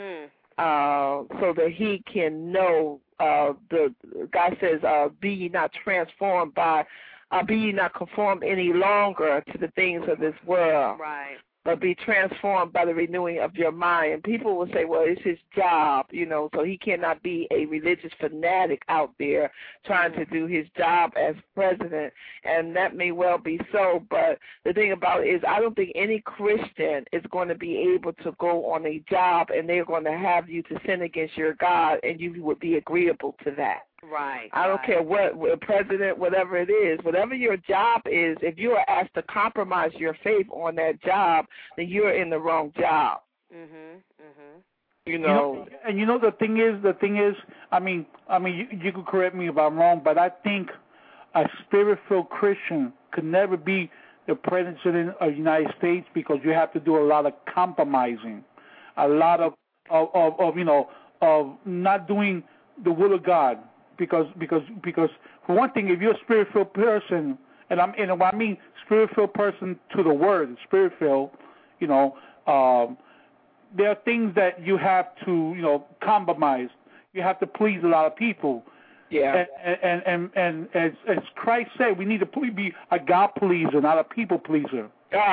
so that he can know. God says, "Be ye not transformed by, be ye not conformed any longer to the things of this world." Right. but be transformed by the renewing of your mind. And people will say, well, it's his job, so he cannot be a religious fanatic out there trying to do his job as president. And that may well be so, but the thing about it is I don't think any Christian is going to be able to go on a job and they're going to have you to sin against your God and you would be agreeable to that. Right. I don't care what president, whatever it is, whatever your job is, if you are asked to compromise your faith on that job, then you're in the wrong job. And the thing is, I mean, you could correct me if I'm wrong, but I think a spirit-filled Christian could never be the president of the United States because you have to do a lot of compromising, a lot of not doing the will of God. Because for one thing, if you're a spirit-filled person, and when I mean spirit-filled person to the word, spirit-filled, there are things that you have to, compromise. You have to please a lot of people. Yeah. And as Christ said, we need to be a God pleaser, not a people pleaser.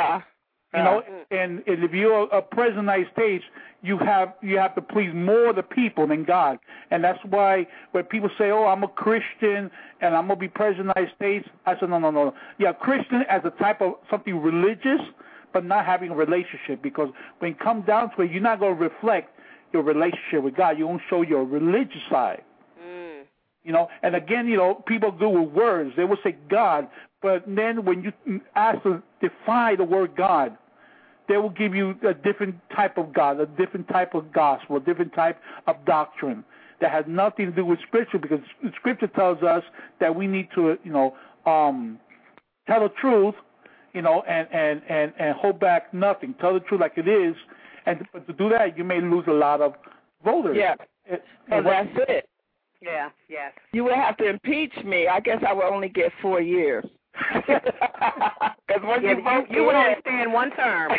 And if you're a president of the United States, you have to please more the people than God. And that's why when people say, oh, I'm a Christian and I'm going to be president of the United States, I said, no. Yeah, Christian as a type of something religious, but not having a relationship. Because when it comes down to it, you're not going to reflect your relationship with God. You won't show your religious side. And again, people do with words. They will say God, but then when you ask to define the word God, they will give you a different type of God, a different type of gospel, a different type of doctrine that has nothing to do with Scripture, because Scripture tells us that we need to, tell the truth, and hold back nothing. Tell the truth like it is, but to do that, you may lose a lot of voters. Yeah, and that's it. Yeah, yes. You would have to impeach me. I guess I would only get 4 years. Because once you would only stand one term.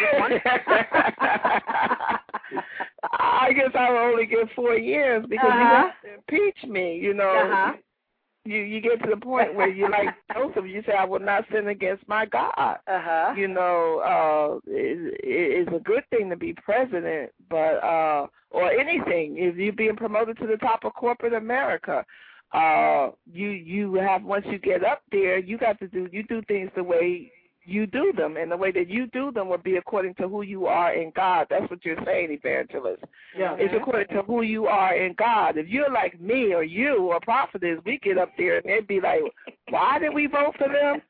I guess I would only get 4 years because you have to impeach me. You get to the point where you like Joseph. You say, "I will not sin against my God." It's a good thing to be president, but or anything. If you're being promoted to the top of corporate America, you have, once you get up there, you do things the way you do them, and the way that you do them will be according to who you are in God. That's what you're saying, Evangelist. Yeah. It's according to who you are in God. If you're like me or you or Prophetess, we get up there and they'd be like, why did we vote for them?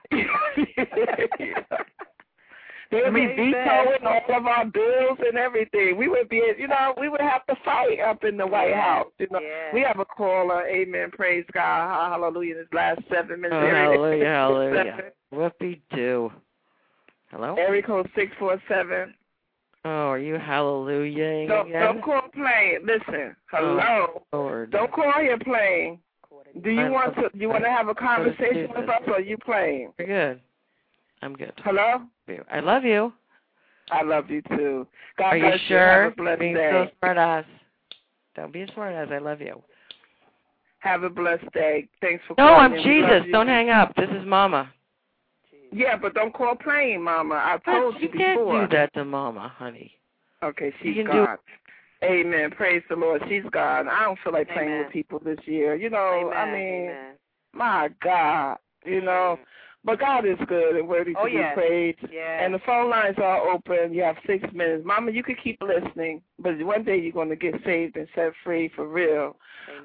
They would be vetoing all of our bills and everything. We would be, we would have to fight up in the White House. We have a caller. Amen. Praise God. Hallelujah. This last 7 minutes. Hallelujah. Hallelujah. Whoopie-doo. Hello? Area code 647. Oh, are you hallelujahing again? Don't call playing. Listen. Hello. Oh, Lord. Don't call here playing. Do you want to have a conversation with us, or are you playing? You're good. I'm good. Hello? I love you. I love you too. God are bless you sure? Have a blessed Being day. so smart ass. Don't be a smart ass. I love you. Have a blessed day. Thanks for calling. calling. No, I'm Jesus. Don't hang up. This is Mama. Yeah, but don't call playing, Mama. I told you before. You can't do that to Mama, honey. Okay, she's gone. Amen. Praise the Lord. She's gone. I don't feel like playing with people this year. My God, But God is good and worthy to be praised. Yes. And the phone lines are open. You have 6 minutes. Mama, you can keep listening, but one day you're going to get saved and set free for real.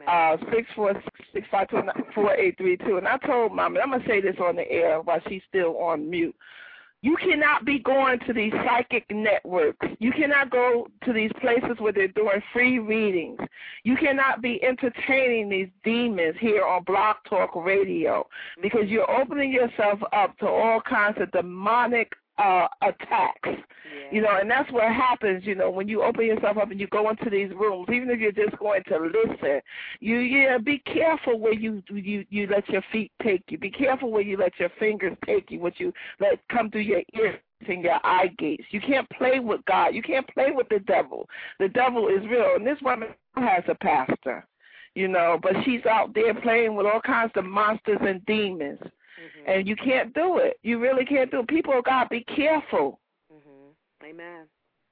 646-529-4832. And I told Mama, I'm going to say this on the air while she's still on mute. You cannot be going to these psychic networks. You cannot go to these places where they're doing free readings. You cannot be entertaining these demons here on Blog Talk Radio because you're opening yourself up to all kinds of demonic attacks. And that's what happens, when you open yourself up and you go into these rooms, even if you're just going to listen, you be careful where you let your feet take you. Be careful where you let your fingers take you, what you let come through your ears and your eye gates. You can't play with God. You can't play with the devil. The devil is real. And this woman has a pastor, but she's out there playing with all kinds of monsters and demons. And you can't do it. You really can't do it. People of God, be careful. Amen.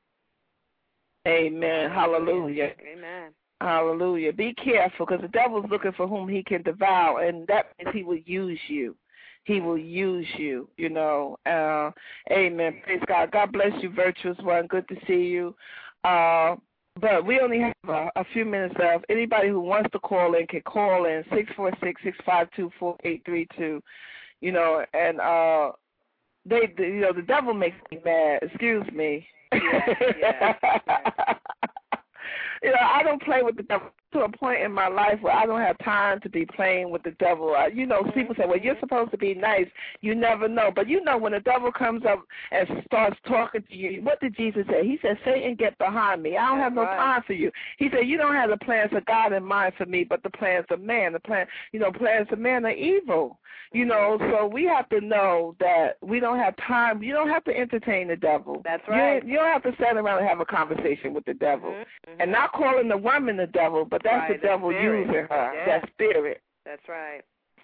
Amen. Hallelujah. Amen. Hallelujah. Be careful, because the devil's looking for whom he can devour, and that means he will use you. He will use you, you know. Amen. Praise God. God bless you, virtuous one. Good to see you. But we only have a few minutes left. Anybody who wants to call in can call in 646-652-4832. You know, and the devil makes me mad. Excuse me. Yeah. You know, I don't play with the devil to a point in my life where I don't have time to be playing with the devil. You know, people say, well, you're supposed to be nice. You never know. But you know, when the devil comes up and starts talking to you, what did Jesus say? He said, Satan, get behind me. I don't have no time for you. He said, you don't have the plans of God in mind for me, but the plans of man. Plans of man are evil. You know, so we have to know that we don't have time. You don't have to entertain the devil. That's right. You don't have to sit around and have a conversation with the devil. And not calling the woman the devil, but that's the devil using her, that spirit. That's right.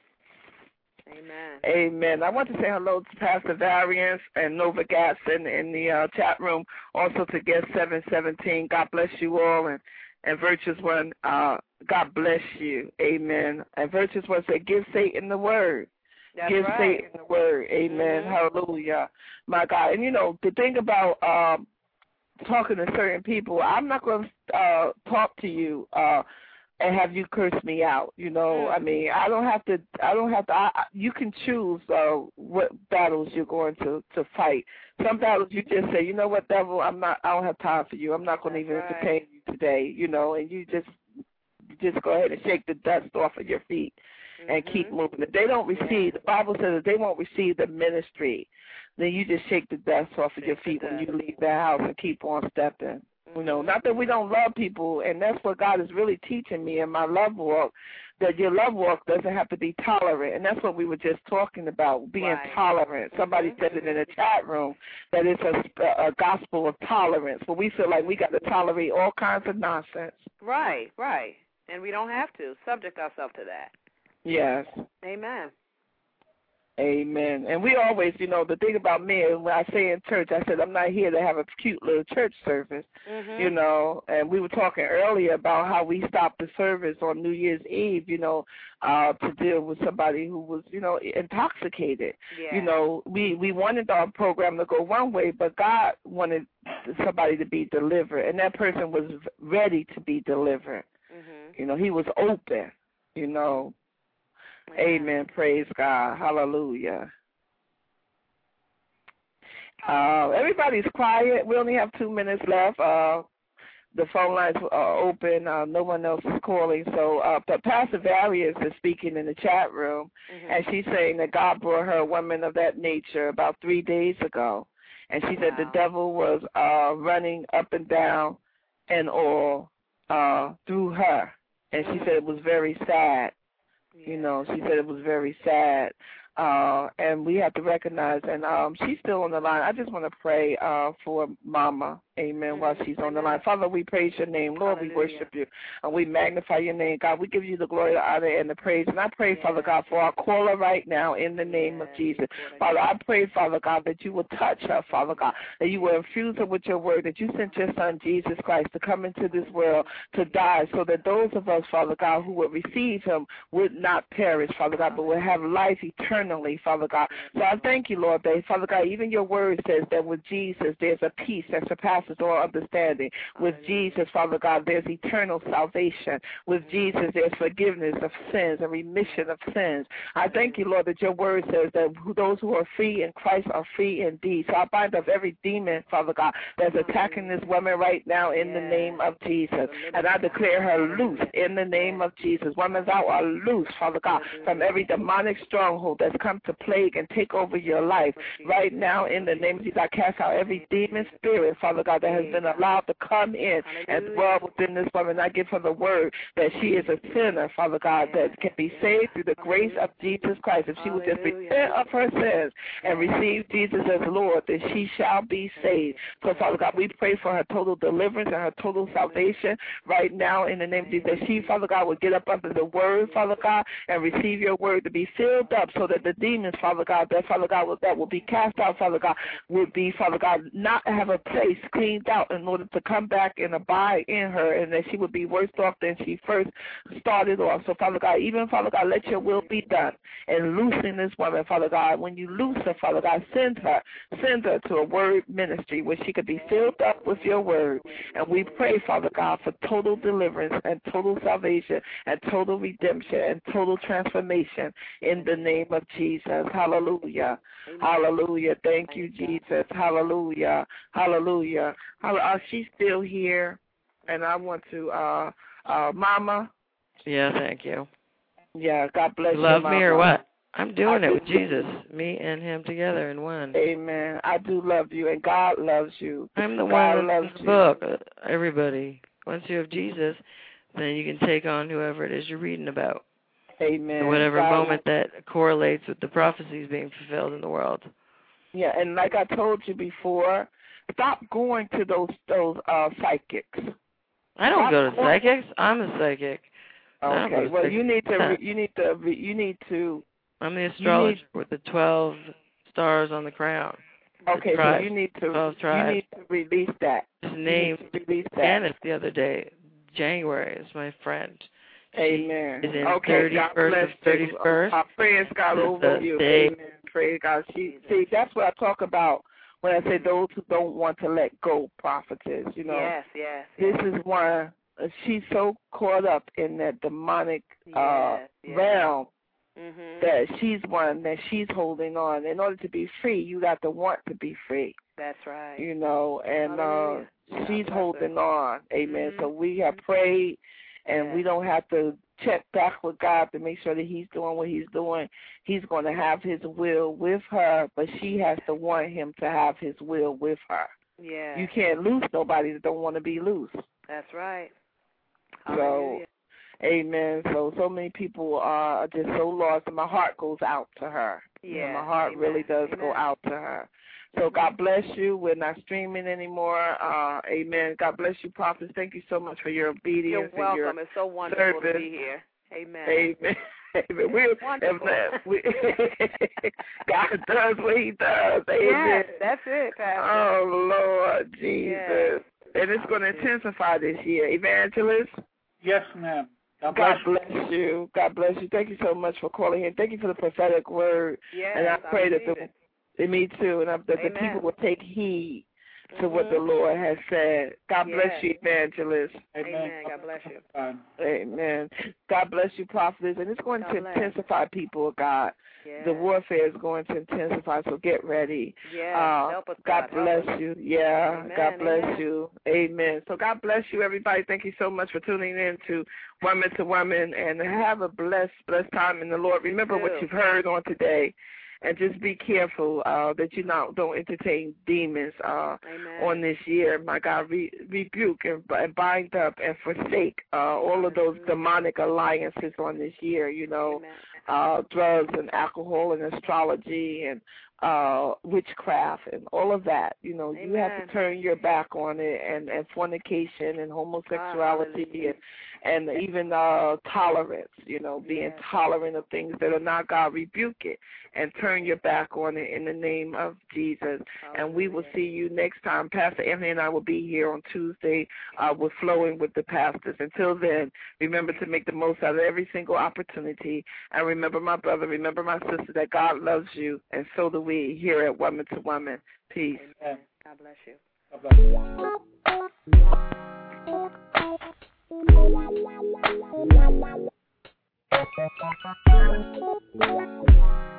Amen. Amen. I want to say hello to Pastor Variance and Nova Gatz in the chat room, also to guest 717. God bless you all, and Virtuous One, God bless you. Amen. And Virtuous One said, give Satan the word. That's give right. Satan the word. Amen. Hallelujah. My God. And, you know, the thing about talking to certain people, I'm not going to talk to you and have you curse me out. You know, I mean, I don't have to. You can choose what battles you're going to fight. Some battles you just say, you know what, devil, I don't have time for you. I'm not going to even entertain you today. You know, and you just go ahead and shake the dust off of your feet and keep moving. If they don't receive, the Bible says if they won't receive the ministry, then you just shake the dust off of your feet when you leave the house and keep on stepping. You know, not that we don't love people, and that's what God is really teaching me in my love walk, that your love walk doesn't have to be tolerant, and that's what we were just talking about, being tolerant. Somebody said it in the chat room, that it's a gospel of tolerance, but we feel like we got to tolerate all kinds of nonsense. Right, and we don't have to subject ourselves to that. Yes. Amen. Amen. And we always, you know, the thing about me, when I say in church, I said I'm not here to have a cute little church service, you know, and we were talking earlier about how we stopped the service on New Year's Eve, you know, to deal with somebody who was, you know, intoxicated. Yeah. You know, we wanted our program to go one way, but God wanted somebody to be delivered, and that person was ready to be delivered. You know, he was open, you know. Amen. Praise God. Hallelujah. Everybody's quiet. We only have 2 minutes left. The phone lines are open. No one else is calling. So but Pastor Various is speaking in the chat room, and she's saying that God brought her a woman of that nature about 3 days ago. And she said the devil was running up and down and all through her. And she said it was very sad. You know, she said it was very sad. And we have to recognize, and she's still on the line. I just want to pray for Mama, amen, while she's on the line. Father, we praise your name. Lord, we worship you, and we magnify your name. God, we give you the glory, the honor, and the praise. And I pray, Father God, for our caller right now in the name of Jesus. Father, I pray, Father God, that you will touch her, Father God, that you will infuse her with your word, that you sent your son, Jesus Christ, to come into this world to die so that those of us, Father God, who would receive him would not perish, Father God, but will have life eternally, Father God. So I thank you, Lord, that, Father God, even your word says that with Jesus there's a peace that surpasses all understanding. With Jesus, Father God, there's eternal salvation. With Jesus, there's forgiveness of sins and remission of sins. I thank you, Lord, that your word says that those who are free in Christ are free indeed. So I bind up every demon, Father God, that's attacking this woman right now in the name of Jesus. And I declare her loose in the name of Jesus. Women, thou are loose, Father God, from every demonic stronghold that's come to plague and take over your life. Right now, in the name of Jesus, I cast out every demon spirit, Father God, God, that has been allowed to come in and dwell within this woman. I give her the word that she is a sinner, Father God, that can be saved through the grace of Jesus Christ. If she would just repent of her sins and receive Jesus as Lord, then she shall be saved. So, Father God, we pray for her total deliverance and her total salvation right now in the name of Jesus. That she, Father God, would get up under the word, Father God, and receive your word to be filled up so that the demons, Father God, that will be cast out, Father God, would be, Father God, not have a place cleaned out in order to come back and abide in her, and that she would be worse off than she first started off. So, Father God, even, Father God, let your will be done and loosen this woman, Father God. When you loose her, Father God, send her to a word ministry where she could be filled up with your word. And we pray, Father God, for total deliverance and total salvation and total redemption and total transformation in the name of Jesus. Hallelujah. Hallelujah. Thank you, Jesus. Hallelujah. Hallelujah. She's still here, and I want to, Mama. Yeah, thank you. Yeah, God bless you, love Mama. me or what? I'm doing it with Jesus, me and him together in one. Amen. I do love you, and God loves you. I'm the God one loves in the you. book. Everybody, once you have Jesus, then you can take on whoever it is you're reading about. Amen. Whatever moment that correlates with the prophecies being fulfilled in the world. Yeah, and like I told you before, stop going to those psychics. I don't go to psychics. I'm a psychic. Okay. Well, you need to. I'm the astrologer with the 12 stars on the crown. Okay, so you need to. 12 tribes. You need to release that. His name, Janice, the other day. January is my friend. Amen. Is in okay, 31st of 31st. Our prayers got over you. Amen. Praise God. See, that's what I talk about when I say those who don't want to let go, prophetess. You know. Yes. This is one. She's so caught up in that demonic realm that she's one that she's holding on. In order to be free, you got to want to be free. That's right. You know, and she's holding on. Amen. So we have prayed, and we don't have to check back with God to make sure that he's doing what he's doing. He's going to have his will with her, but she has to want him to have his will with her. Yeah. You can't lose nobody that don't want to be loose. That's right. So, amen. So many people are just so lost, and my heart goes out to her. Yeah. My heart really does go out to her. So God bless you. We're not streaming anymore. Amen. God bless you, prophets. Thank you so much for your obedience. You're welcome. And your it's so wonderful service. to be here. Amen. Amen. Amen. God does what he does. Amen. Yes, that's it, Pastor. Oh, Lord Jesus. Yes. And it's going to intensify this year. Evangelist? Yes, ma'am. God bless you. God bless you. Thank you so much for calling in. Thank you for the prophetic word. Yes, and I pray that me too, and that the people will take heed to what the Lord has said. God bless you, Evangelist. Amen. God bless you. Amen. God bless you, prophetess. And it's going to intensify, people of God. Yes. The warfare is going to intensify, so get ready. Yes. Help us, God bless you. Yeah. Amen. God bless you. Amen. So God bless you, everybody. Thank you so much for tuning in to Woman to Woman, and have a blessed time in the Lord. Remember what you've heard on today. And just be careful that you don't entertain demons on this year. My God, rebuke and bind up and forsake all of those demonic alliances on this year, you know, drugs and alcohol and astrology and witchcraft and all of that. You know, you have to turn your back on it, and fornication and homosexuality and even tolerance, you know, being tolerant of things that are not God. Rebuke it and turn your back on it in the name of Jesus. And we will see you next time. Pastor Anthony and I will be here on Tuesday with Flowing with the Pastors. Until then, remember to make the most out of every single opportunity. And remember, my brother, remember my sister, that God loves you, and so do we here at Woman to Woman. Peace. Amen. God bless you. God bless you.